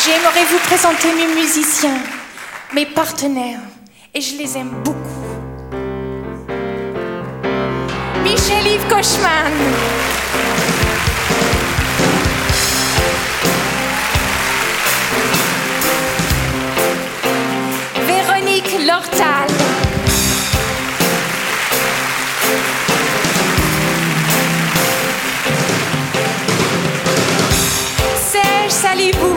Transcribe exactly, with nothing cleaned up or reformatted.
J'aimerais vous présenter mes musiciens, mes partenaires, et je les aime beaucoup. Michel-Yves Kochman, Véronique Lortal, Serge Salibou,